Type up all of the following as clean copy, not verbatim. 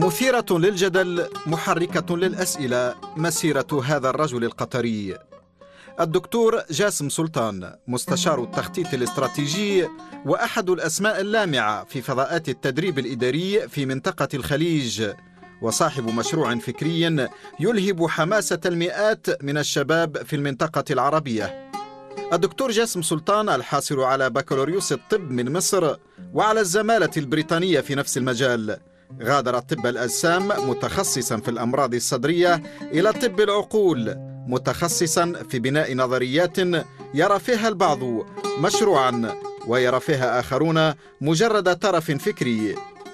مثيرة للجدل، محركة للأسئلة، مسيرة هذا الرجل القطري. الدكتور جاسم سلطان، مستشار التخطيط الاستراتيجي وأحد الأسماء اللامعة في فضاءات التدريب الإداري في منطقة الخليج، وصاحب مشروع فكري يلهب حماسة المئات من الشباب في المنطقة العربية. الدكتور جاسم سلطان الحاصل على بكالوريوس الطب من مصر وعلى الزمالة البريطانية في نفس المجال، غادر طب الأجسام متخصصا في الأمراض الصدرية إلى طب العقول متخصصا في بناء نظريات يرى فيها البعض مشروعا ويرى فيها آخرون مجرد طرف فكري.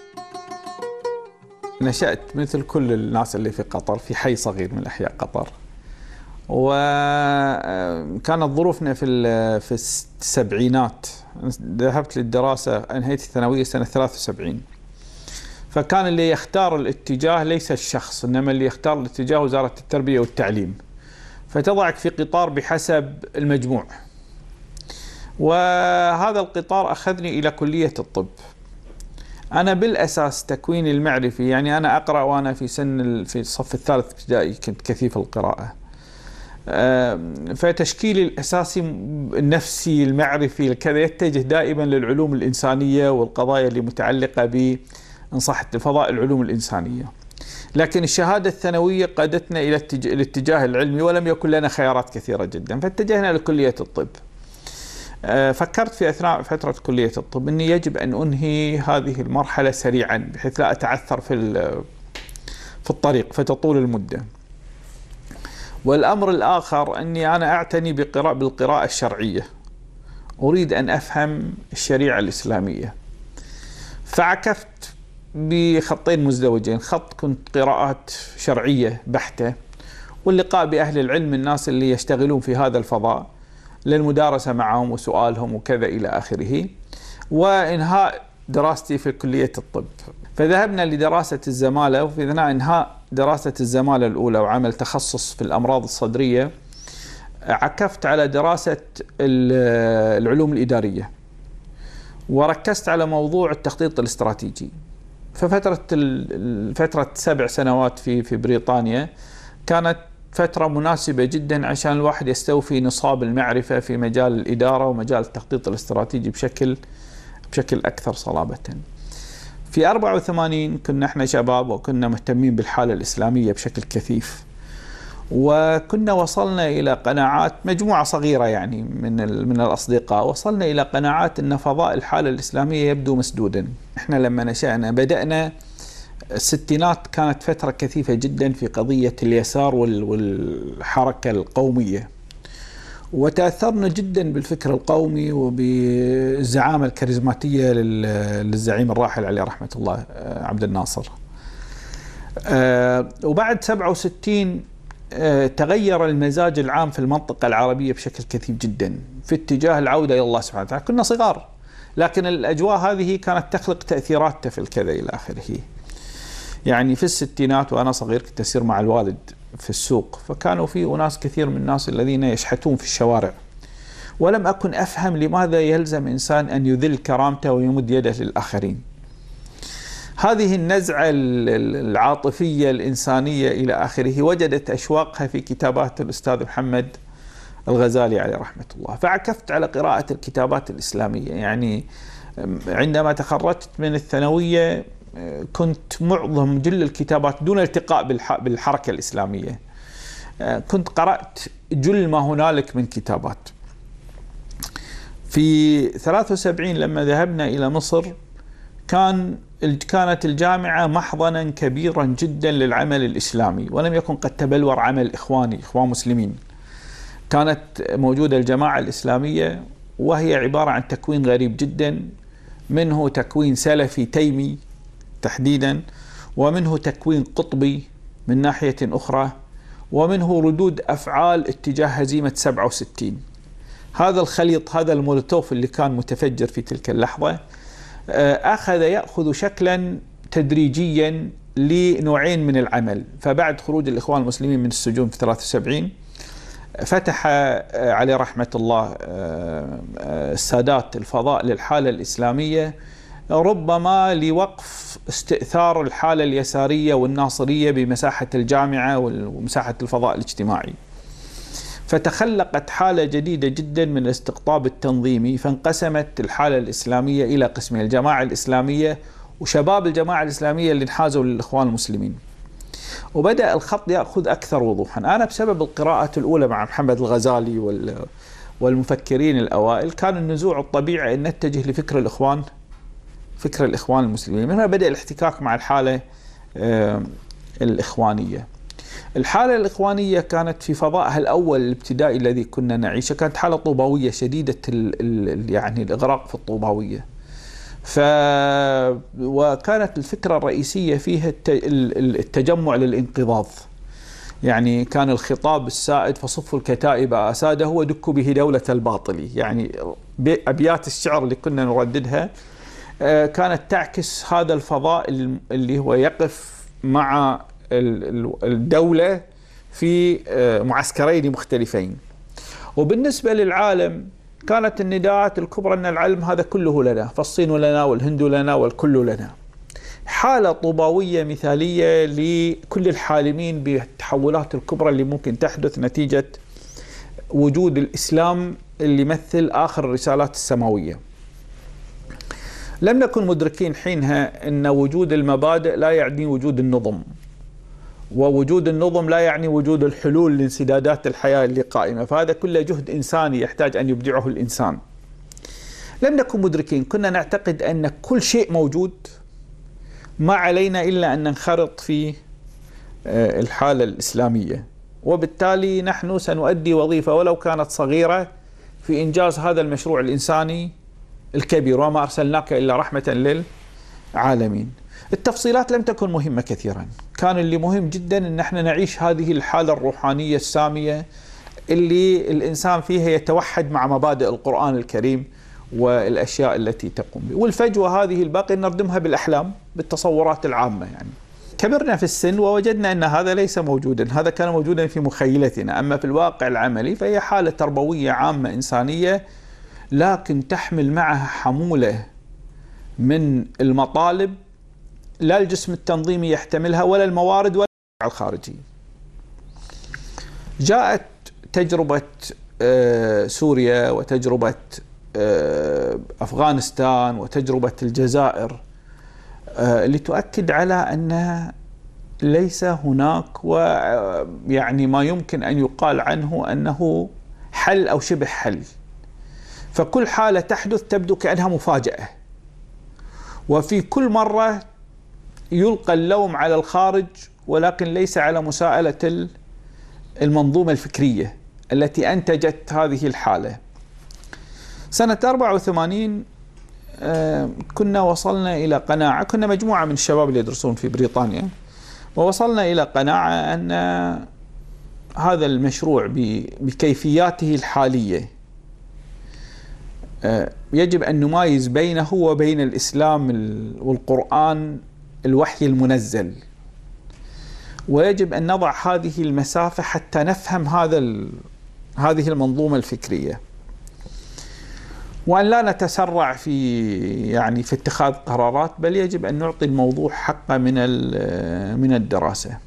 نشأت مثل كل الناس اللي في قطر في حي صغير من أحياء قطر، وكانت ظروفنا في السبعينات. ذهبت للدراسة، أنهيت الثانوية سنة 73. فكان اللي يختار الاتجاه ليس الشخص، إنما اللي يختار الاتجاه وزارة التربية والتعليم، فتضعك في قطار بحسب المجموع. وهذا القطار أخذني إلى كلية الطب. أنا بالأساس تكويني المعرفي، يعني أنا أقرأ وأنا في الصف الثالث ابتدائي، كنت كثيف القراءة. فتشكيلي الأساسي النفسي المعرفي كذا يتجه دائما للعلوم الإنسانية والقضايا اللي متعلقة إن صحت الفضاء العلوم الإنسانية. لكن الشهادة الثانوية قادتنا إلى الاتجاه العلمي، ولم يكن لنا خيارات كثيرة جدا، فاتجهنا لكلية الطب. فكرت في أثناء فترة كلية الطب أني يجب أن أنهي هذه المرحلة سريعا بحيث لا أتعثر في الطريق فتطول المدة. والأمر الآخر أني أنا أعتني بالقراءة الشرعية، أريد أن أفهم الشريعة الإسلامية. فعكفت بخطين مزدوجين، خط كنت قراءات شرعية بحتة واللقاء بأهل العلم، الناس اللي يشتغلون في هذا الفضاء، للمدارسة معهم وسؤالهم وكذا إلى آخره، وإنهاء دراستي في كلية الطب. فذهبنا لدراسة الزمالة، وفي أثناء إنهاء دراسة الزمالة الأولى وعمل تخصص في الأمراض الصدرية عكفت على دراسة العلوم الإدارية، وركزت على موضوع التخطيط الاستراتيجي. فترة 7 سنوات في بريطانيا كانت فترة مناسبة جدا عشان الواحد يستوفي نصاب المعرفة في مجال الإدارة ومجال التخطيط الاستراتيجي بشكل أكثر صلابة. في 84 كنا احنا شباب وكنا مهتمين بالحالة الإسلامية بشكل كثيف، وكنا وصلنا إلى قناعات، مجموعة صغيرة يعني من الأصدقاء، وصلنا إلى قناعات أن فضاء الحالة الإسلامية يبدو مسدودا. احنا لما نشأنا بدأنا الستينات، كانت فترة كثيفة جدا في قضية اليسار والحركة القومية، وتأثرنا جدا بالفكر القومي وبالزعامة الكاريزماتية للزعيم الراحل عليه رحمة الله عبد الناصر. وبعد 67 تغير المزاج العام في المنطقة العربية بشكل كثيف جدا في اتجاه العودة إلى الله سبحانه وتعالى. كنا صغار، لكن الأجواء هذه كانت تخلق تأثيرات في الكذا إلى آخره. يعني في الستينات وأنا صغير كنت أسير مع الوالد في السوق، فكانوا في أناس كثير من الناس الذين يشحتون في الشوارع، ولم أكن أفهم لماذا يلزم إنسان أن يذل كرامته ويمد يده للآخرين. هذه النزعة العاطفية الإنسانية إلى آخره وجدت أشواقها في كتابات الأستاذ محمد الغزالي عليه رحمة الله، فعكفت على قراءة الكتابات الإسلامية. يعني عندما تخرجت من الثانوية كنت معظم جل الكتابات دون التقاء بالحركة الإسلامية، كنت قرأت جل ما هنالك من كتابات. في 73 لما ذهبنا إلى مصر كانت الجامعة محضنا كبيرا جدا للعمل الإسلامي، ولم يكن قد تبلور عمل إخوان مسلمين. كانت موجودة الجماعة الإسلامية، وهي عبارة عن تكوين غريب جدا، منه تكوين سلفي تيمي تحديدا، ومنه تكوين قطبي من ناحية أخرى، ومنه ردود أفعال اتجاه هزيمة 67. هذا الخليط، هذا المولوتوف اللي كان متفجر في تلك اللحظة، يأخذ شكلا تدريجيا لنوعين من العمل. فبعد خروج الإخوان المسلمين من السجون في 73 فتح عليه رحمة الله السادات الفضاء للحالة الإسلامية ربما لوقف استئثار الحالة اليسارية والناصرية بمساحة الجامعة ومساحة الفضاء الاجتماعي. فتخلقت حالة جديدة جدا من الاستقطاب التنظيمي، فانقسمت الحالة الإسلامية إلى قسمين: الجماعة الإسلامية وشباب الجماعة الإسلامية اللي انحازوا للإخوان المسلمين. وبدأ الخط يأخذ أكثر وضوحا. أنا بسبب القراءة الأولى مع محمد الغزالي والمفكرين الأوائل كان النزوع الطبيعي أن نتجه لفكر الإخوان، فكر الإخوان المسلمين. من هنا بدأ الاحتكاك مع الحالة الإخوانية. الحالة الإخوانية كانت في فضائها الأول الابتدائي الذي كنا نعيشه، كانت حالة طوباوية شديدة يعني الإغراق في الطوباوية. وكانت الفكرة الرئيسية فيها التجمع للانقضاض. يعني كان الخطاب السائد: فصفوا الكتائب أساده ودكوا به دولة الباطل. يعني أبيات الشعر اللي كنا نرددها كانت تعكس هذا الفضاء اللي هو يقف مع الدولة في معسكرين مختلفين. وبالنسبة للعالم كانت النداءات الكبرى أن العلم هذا كله لنا، فالصين لنا والهند لنا والكل لنا. حالة طوباوية مثالية لكل الحالمين بالتحولات الكبرى اللي ممكن تحدث نتيجة وجود الإسلام اللي يمثل آخر الرسالات السماوية. لم نكن مدركين حينها أن وجود المبادئ لا يعني وجود النظم، ووجود النظم لا يعني وجود الحلول لانسدادات الحياة اللي قائمة، فهذا كله جهد إنساني يحتاج أن يبدعه الإنسان. لم نكن مدركين، كنا نعتقد أن كل شيء موجود، ما علينا إلا أن ننخرط في الحالة الإسلامية، وبالتالي نحن سنؤدي وظيفة ولو كانت صغيرة في إنجاز هذا المشروع الإنساني الكبير، وما أرسلناك إلا رحمة للعالمين. التفصيلات لم تكن مهمة كثيرا، كان اللي مهم جدا أن احنا نعيش هذه الحالة الروحانية السامية اللي الإنسان فيها يتوحد مع مبادئ القرآن الكريم والأشياء التي تقوم به. والفجوة هذه الباقي نردمها بالأحلام، بالتصورات العامة. يعني كبرنا في السن ووجدنا أن هذا ليس موجودا، هذا كان موجودا في مخيلتنا، أما في الواقع العملي فهي حالة تربوية عامة إنسانية، لكن تحمل معها حمولة من المطالب لا الجسم التنظيمي يحتملها ولا الموارد ولا الخارجي. جاءت تجربة سوريا وتجربة أفغانستان وتجربة الجزائر اللي تؤكد على أن ليس هناك ويعني ما يمكن أن يقال عنه أنه حل أو شبه حل. فكل حالة تحدث تبدو كأنها مفاجأة، وفي كل مرة يلقى اللوم على الخارج ولكن ليس على مساءلة المنظومة الفكرية التي أنتجت هذه الحالة. سنة 84 كنا وصلنا إلى قناعة، كنا مجموعة من الشباب اللي يدرسون في بريطانيا، ووصلنا إلى قناعة أن هذا المشروع بكيفياته الحالية يجب أن نمايز بينه وبين الإسلام والقرآن الوحي المنزل، ويجب أن نضع هذه المسافة حتى نفهم هذه المنظومة الفكرية، وأن لا نتسرع في اتخاذ قرارات، بل يجب أن نعطي الموضوع حقه من الدراسة.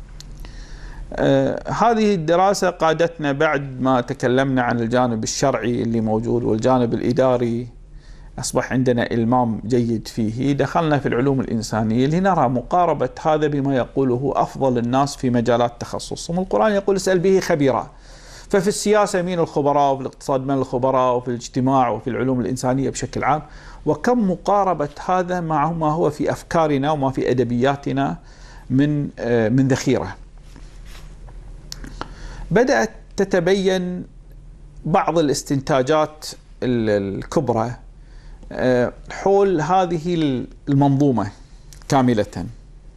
هذه الدراسة قادتنا بعد ما تكلمنا عن الجانب الشرعي اللي موجود والجانب الإداري أصبح عندنا إلمام جيد فيه، دخلنا في العلوم الإنسانية لنرى مقاربة هذا بما يقوله أفضل الناس في مجالات تخصصهم. القرآن يقول اسأل به خبيرا، ففي السياسة مين الخبراء، وفي الاقتصاد من الخبراء، وفي الاجتماع، وفي العلوم الإنسانية بشكل عام، وكم مقاربة هذا مع ما هو في أفكارنا وما في أدبياتنا من ذخيرة. بدأت تتبين بعض الاستنتاجات الكبرى حول هذه المنظومة كاملة.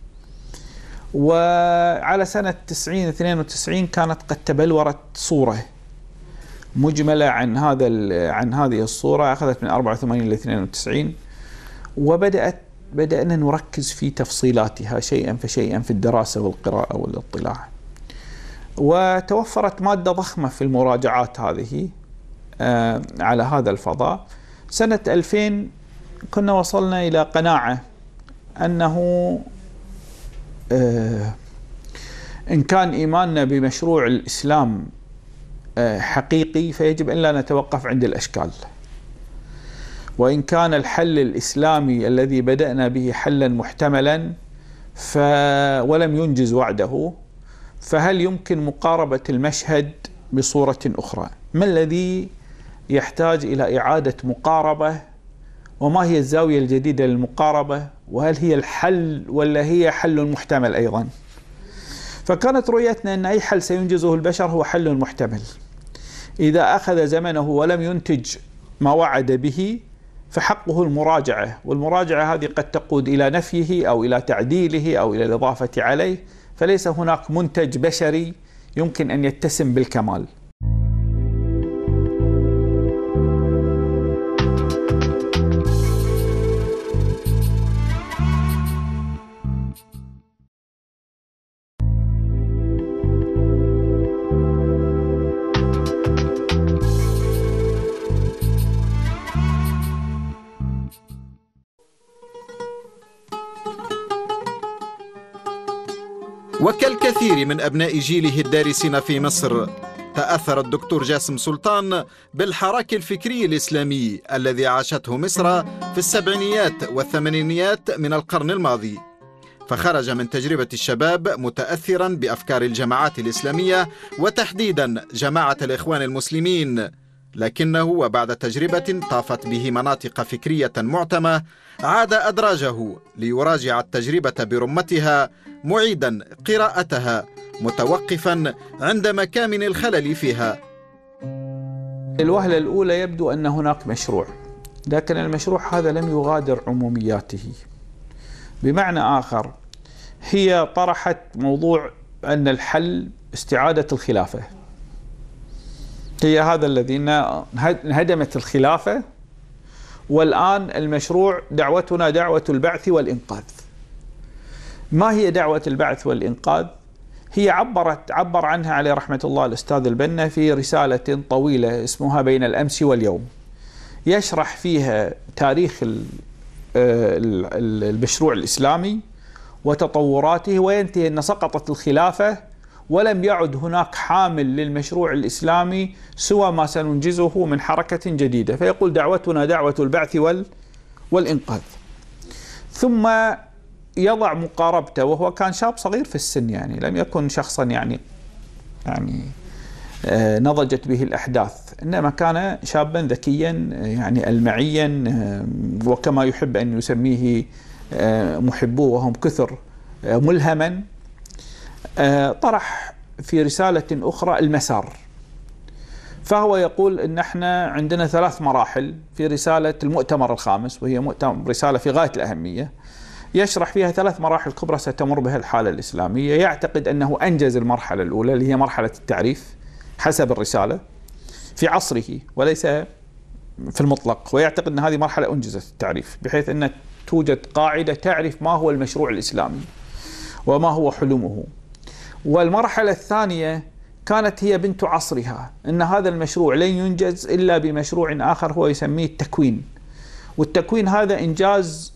وعلى سنة 92 كانت قد تبلورت صورة مجملة عن هذه الصورة، أخذت من 84 إلى 92، بدأنا نركز في تفصيلاتها شيئا فشيئا في الدراسة والقراءة والاطلاع، وتوفرت مادة ضخمة في المراجعات هذه على هذا الفضاء. سنة 2000 كنا وصلنا إلى قناعة أنه إن كان إيماننا بمشروع الإسلام حقيقي فيجب أن لا نتوقف عند الأشكال، وإن كان الحل الإسلامي الذي بدأنا به حلا محتملا ولم ينجز وعده، فهل يمكن مقاربة المشهد بصورة أخرى؟ ما الذي يحتاج إلى إعادة مقاربة، وما هي الزاوية الجديدة للمقاربة، وهل هي الحل ولا هي حل محتمل أيضا؟ فكانت رؤيتنا أن أي حل سينجزه البشر هو حل محتمل، إذا أخذ زمنه ولم ينتج ما وعد به فحقه المراجعة، والمراجعة هذه قد تقود إلى نفيه أو إلى تعديله أو إلى الإضافة عليه، فليس هناك منتج بشري يمكن أن يتسم بالكمال. وكالكثير من أبناء جيله الدارسين في مصر، تأثر الدكتور جاسم سلطان بالحراك الفكري الإسلامي الذي عاشته مصر في السبعينيات والثمانينيات من القرن الماضي، فخرج من تجربة الشباب متأثرا بأفكار الجماعات الإسلامية وتحديدا جماعة الإخوان المسلمين، لكنه وبعد تجربة طافت به مناطق فكرية معتمة عاد أدراجه ليراجع التجربة برمتها، معيدا قراءتها متوقفا عند مكامن الخلل فيها. الوهلة الأولى يبدو أن هناك مشروع، لكن المشروع هذا لم يغادر عمومياته. بمعنى آخر، هي طرحت موضوع أن الحل استعادة الخلافة، هي هذا الذي انهدمت الخلافة، والآن المشروع دعوتنا دعوة البعث والإنقاذ. ما هي دعوة البعث والإنقاذ؟ هي عبر عنها عليه رحمة الله الأستاذ البنا في رسالة طويلة اسمها بين الأمس واليوم، يشرح فيها تاريخ المشروع الإسلامي وتطوراته، وينتهي أن سقطت الخلافة ولم يعد هناك حامل للمشروع الإسلامي سوى ما سننجزه من حركة جديدة، فيقول دعوتنا دعوة البعث والإنقاذ. ثم يضع مقاربته، وهو كان شاب صغير في السن، يعني لم يكن شخصا يعني نضجت به الأحداث، إنما كان شابا ذكيا يعني ألمعيا، وكما يحب أن يسميه محبوه وهم كثر، ملهما. طرح في رسالة أخرى المسار، فهو يقول إن احنا عندنا 3 مراحل في رسالة المؤتمر الخامس، وهي رسالة في غاية الأهمية، يشرح فيها 3 مراحل كبرى ستمر بها الحالة الإسلامية. يعتقد أنه أنجز المرحلة الأولى اللي هي مرحلة التعريف حسب الرسالة في عصره وليس في المطلق، ويعتقد أن هذه مرحلة أنجزت التعريف، بحيث أن توجد قاعدة تعرف ما هو المشروع الإسلامي وما هو حلمه. والمرحلة الثانية كانت هي بنت عصرها، أن هذا المشروع لن ينجز إلا بمشروع آخر هو يسميه التكوين، والتكوين هذا إنجاز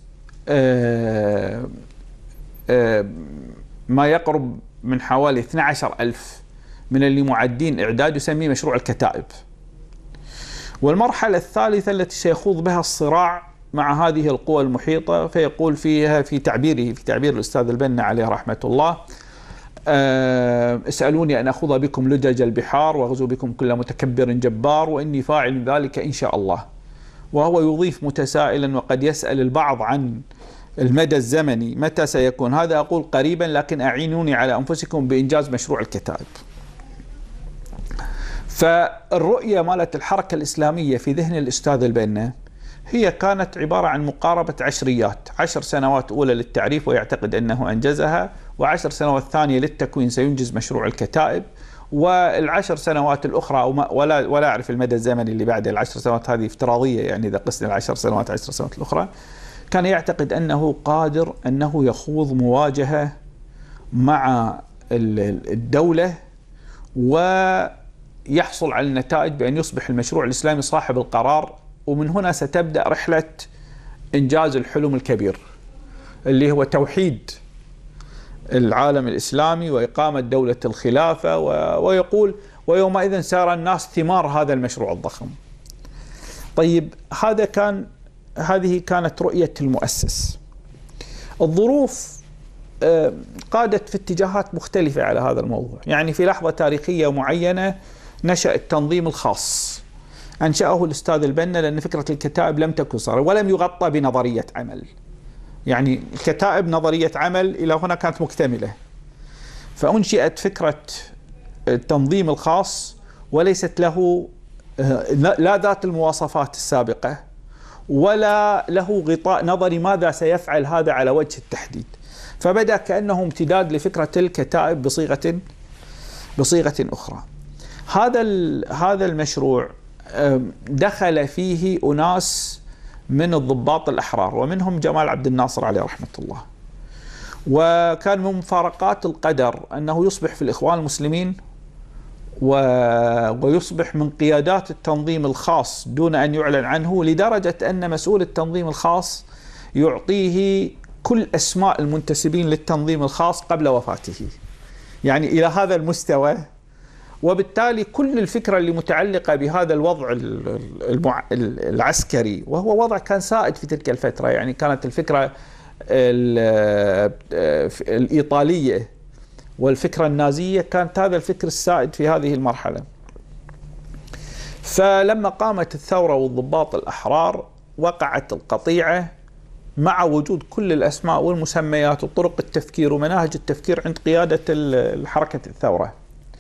ما يقرب من حوالي 12,000 من اللي معدين إعداد، يسميه مشروع الكتائب. والمرحلة الثالثة التي سيخوض بها الصراع مع هذه القوى المحيطة، فيقول فيها في تعبير الأستاذ البنا عليه رحمة الله: اسألوني أن أخوض بكم لجج البحار وأغزو بكم كل متكبر جبار وإني فاعل ذلك إن شاء الله. وهو يضيف متسائلا: وقد يسأل البعض عن المدى الزمني متى سيكون هذا؟ أقول قريبا، لكن أعينوني على أنفسكم بإنجاز مشروع الكتائب. فالرؤية مالت الحركة الإسلامية في ذهن الأستاذ البنا هي كانت عبارة عن مقاربة عشريات: 10 سنوات أولى للتعريف ويعتقد أنه أنجزها، و10 سنوات ثانية للتكوين سينجز مشروع الكتائب، وال10 سنوات الأخرى ولا أعرف المدى الزمني اللي بعد ال10 سنوات، هذه افتراضية يعني إذا قسنا ال10 سنوات 10 سنوات الأخرى. كان يعتقد أنه قادر أنه يخوض مواجهة مع الدولة ويحصل على النتائج بأن يصبح المشروع الإسلامي صاحب القرار، ومن هنا ستبدأ رحلة إنجاز الحلم الكبير اللي هو توحيد العالم الإسلامي وإقامة دولة الخلافة، ويقول ويومئذ سار الناس ثمار هذا المشروع الضخم. طيب هذه كانت رؤية المؤسس. الظروف قادت في اتجاهات مختلفة على هذا الموضوع. يعني في لحظة تاريخية معينة نشأ التنظيم الخاص، أنشأه الأستاذ البنا، لأن فكرة الكتائب لم تكن صارت ولم يغطى بنظرية عمل. يعني الكتائب نظرية عمل إلى هنا كانت مكتملة، فأنشئت فكرة التنظيم الخاص وليست له لا ذات المواصفات السابقة ولا له غطاء نظري ماذا سيفعل هذا على وجه التحديد، فبدأ كأنه امتداد لفكرة الكتائب بصيغة أخرى. هذا المشروع دخل فيه أناس من الضباط الأحرار ومنهم جمال عبد الناصر عليه رحمة الله، وكان من مفارقات القدر أنه يصبح في الإخوان المسلمين ويصبح من قيادات التنظيم الخاص دون أن يعلن عنه، لدرجة أن مسؤول التنظيم الخاص يعطيه كل أسماء المنتسبين للتنظيم الخاص قبل وفاته، يعني إلى هذا المستوى. وبالتالي كل الفكرة اللي متعلقة بهذا الوضع العسكري، وهو وضع كان سائد في تلك الفترة، يعني كانت الفكرة الإيطالية والفكرة النازية كانت هذا الفكر السائد في هذه المرحلة. فلما قامت الثورة والضباط الأحرار وقعت القطيعة مع وجود كل الأسماء والمسميات وطرق التفكير ومناهج التفكير عند قيادة حركة الثورة.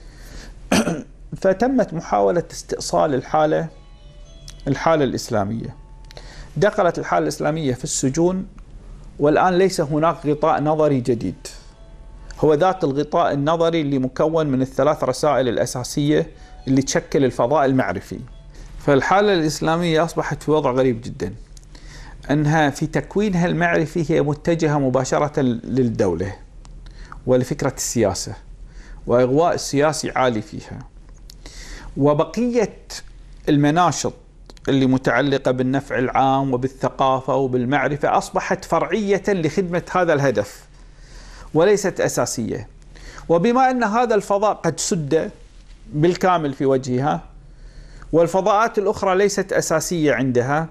فتمت محاولة استئصال الحالة الإسلامية. دخلت الحالة الإسلامية في السجون، والآن ليس هناك غطاء نظري جديد، هو ذات الغطاء النظري اللي مكون من الثلاث رسائل الأساسية اللي تشكل الفضاء المعرفي. فالحالة الإسلامية أصبحت في وضع غريب جدا، أنها في تكوينها المعرفي هي متجهة مباشرة للدولة ولفكرة السياسة، وإغواء السياسي عالي فيها، وبقية المناشط اللي متعلقة بالنفع العام وبالثقافة وبالمعرفة أصبحت فرعية لخدمة هذا الهدف وليست أساسية. وبما أن هذا الفضاء قد سد بالكامل في وجهها والفضاءات الأخرى ليست أساسية عندها،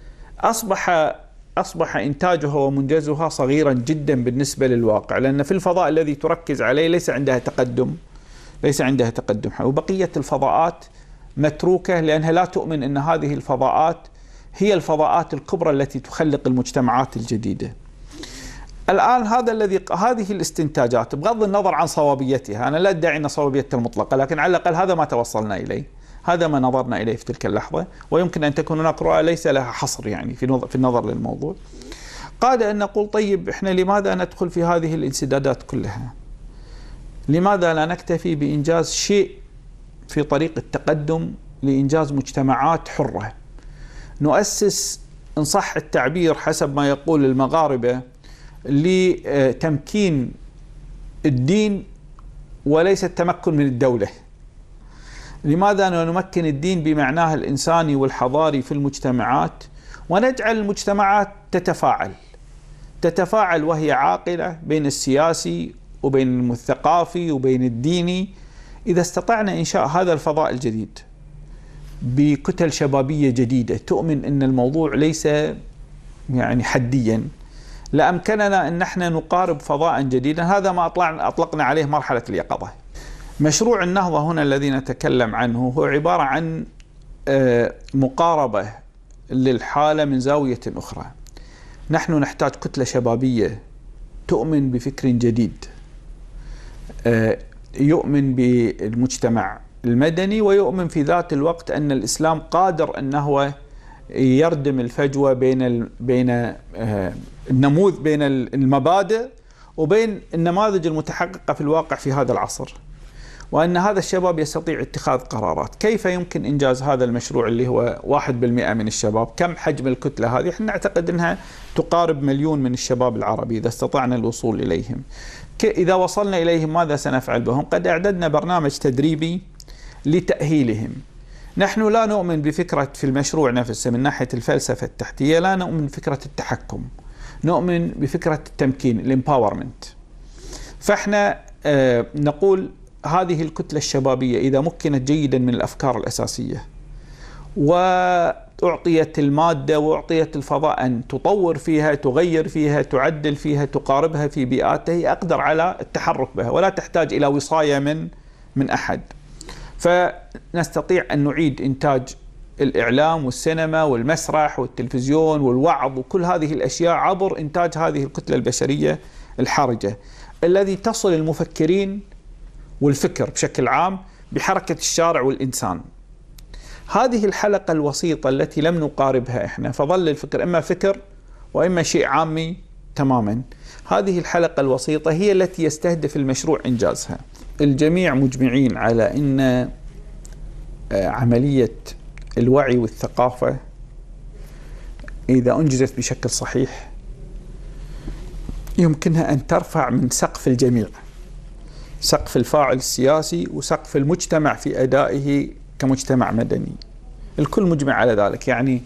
أصبح إنتاجها ومنجزها صغيرا جدا بالنسبة للواقع، لأن في الفضاء الذي تركز عليه ليس عندها تقدم، وبقية الفضاءات متروكة لأنها لا تؤمن أن هذه الفضاءات هي الفضاءات الكبرى التي تخلق المجتمعات الجديدة. الآن هذه الاستنتاجات بغض النظر عن صوابيتها، أنا لا أدعي أن صوابيتها المطلقة، لكن على الأقل هذا ما توصلنا إليه، هذا ما نظرنا إليه في تلك اللحظة، ويمكن أن تكون هناك رؤى ليس لها حصر يعني في النظر للموضوع. قاد أن نقول طيب إحنا لماذا ندخل في هذه الانسدادات كلها؟ لماذا لا نكتفي بإنجاز شيء في طريق التقدم لإنجاز مجتمعات حرة، نؤسس إن صح التعبير حسب ما يقول المغاربة لتمكين الدين وليس التمكن من الدولة. لماذا لا نمكن الدين بمعناه الإنساني والحضاري في المجتمعات، ونجعل المجتمعات تتفاعل وهي عاقلة بين السياسي وبين الثقافي وبين الديني. إذا استطعنا إنشاء هذا الفضاء الجديد بكتل شبابية جديدة تؤمن أن الموضوع ليس يعني حديا، لأمكننا أن نحن نقارب فضاء جديدا. هذا ما أطلقنا عليه مرحلة اليقظة. مشروع النهضة هنا الذي نتكلم عنه هو عبارة عن مقاربة للحالة من زاوية أخرى. نحن نحتاج كتلة شبابية تؤمن بفكر جديد، يؤمن بالمجتمع المدني، ويؤمن في ذات الوقت أن الإسلام قادر أنه يردم الفجوة بين المبادئ وبين النماذج المتحققة في الواقع في هذا العصر، وأن هذا الشباب يستطيع اتخاذ قرارات. كيف يمكن إنجاز هذا المشروع اللي هو 1% من الشباب؟ كم حجم الكتلة هذه؟ احنا نعتقد أنها تقارب 1,000,000 من الشباب العربي إذا استطعنا الوصول إليهم. إذا وصلنا إليهم ماذا سنفعل بهم؟ قد أعددنا برنامج تدريبي لتأهيلهم نحن لا نؤمن بفكرة في المشروع نفسه من ناحية الفلسفة التحتية، لا نؤمن بفكرة التحكم، نؤمن بفكرة التمكين، الامباورمنت. فاحنا نقول هذه الكتلة الشبابية إذا مكنت جيدا من الأفكار الأساسية وأعطيت المادة وأعطيت الفضاء أن تطور فيها، تغير فيها، تعدل فيها، تقاربها في بيئاتها، أقدر على التحرك بها ولا تحتاج إلى وصاية من أحد. فنستطيع أن نعيد إنتاج الإعلام والسينما والمسرح والتلفزيون والوعظ وكل هذه الأشياء عبر إنتاج هذه الكتلة البشرية الحرجة الذي تصل المفكرين والفكر بشكل عام بحركة الشارع والإنسان. هذه الحلقة الوسيطة التي لم نقاربها إحنا، فظل الفكر إما فكر وإما شيء عامي تماما. هذه الحلقة الوسيطة هي التي يستهدف المشروع إنجازها. الجميع مجمعين على أن عملية الوعي والثقافة إذا أنجزت بشكل صحيح يمكنها أن ترفع من سقف الجميع، سقف الفاعل السياسي وسقف المجتمع في أدائه كمجتمع مدني. الكل مجمع على ذلك. يعني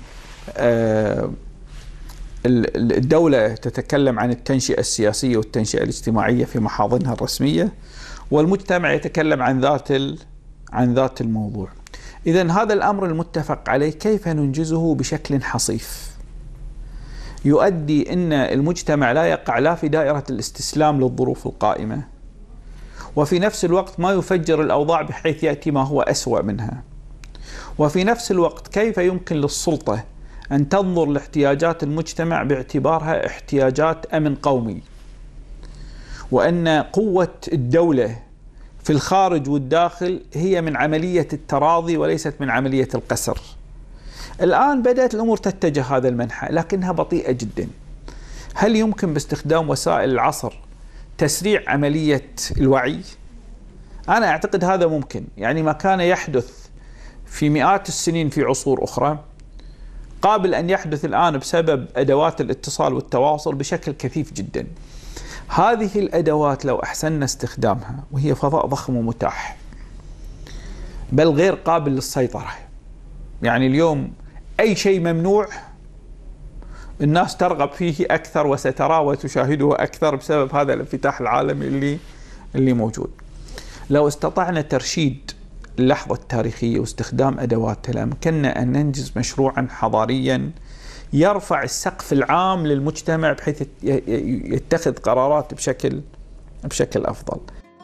الدولة تتكلم عن التنشئة السياسية والتنشئة الاجتماعية في محاضنها الرسمية، والمجتمع يتكلم عن ذات الموضوع. إذن هذا الأمر المتفق عليه كيف ننجزه بشكل حصيف يؤدي أن المجتمع لا يقع لا في دائرة الاستسلام للظروف القائمة، وفي نفس الوقت ما يفجر الأوضاع بحيث يأتي ما هو أسوأ منها. وفي نفس الوقت كيف يمكن للسلطة أن تنظر لاحتياجات المجتمع باعتبارها احتياجات أمن قومي، وأن قوة الدولة في الخارج والداخل هي من عملية التراضي وليست من عملية القسر. الآن بدأت الأمور تتجه هذا المنحى لكنها بطيئة جدا. هل يمكن باستخدام وسائل العصر تسريع عملية الوعي؟ أنا أعتقد هذا ممكن. يعني ما كان يحدث في مئات السنين في عصور أخرى قابل أن يحدث الآن بسبب أدوات الاتصال والتواصل بشكل كثيف جدا. هذه الأدوات لو أحسننا استخدامها، وهي فضاء ضخم ومتاح بل غير قابل للسيطرة. يعني اليوم أي شيء ممنوع الناس ترغب فيه أكثر وستراه وتشاهده أكثر بسبب هذا الانفتاح العالمي اللي موجود. لو استطعنا ترشيد اللحظة التاريخية واستخدام أدواتها لأمكننا أن ننجز مشروعا حضاريا يرفع السقف العام للمجتمع بحيث يتخذ قرارات بشكل أفضل.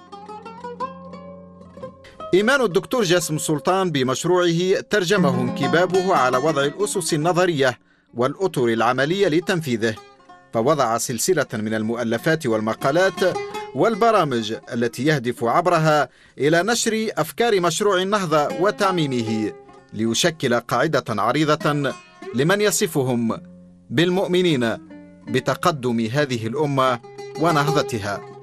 إيمان الدكتور جاسم سلطان بمشروعه ترجمه انكبابه على وضع الأسس النظرية والأطر العملية لتنفيذه، فوضع سلسلة من المؤلفات والمقالات والبرامج التي يهدف عبرها إلى نشر أفكار مشروع النهضة وتعميمه ليشكل قاعدة عريضة لمن يصفهم بالمؤمنين بتقدم هذه الأمة ونهضتها.